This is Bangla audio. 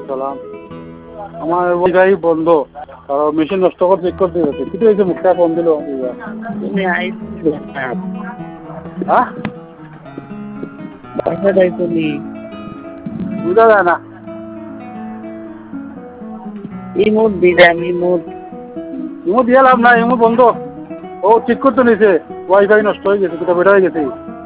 সালাম। আমার ওয়াইফাই বন্ধ, মেশিন নষ্ট করে চেক করতে যাচ্ছে, কিন্তু এই যে মুখটা কম দিল। তুমি হ্যাঁ, বাসা যাই তুমি বুঝা যায় না। ইমোট দিলাম ইমোট। ইমো দিয়ে লাভ নাই, ইমো বন্ধ। ও ঠিক করতে নিয়েছে, ওয়াইফাই নষ্ট হয়ে গেছে, কোথাও বেটা হয়ে গেছে।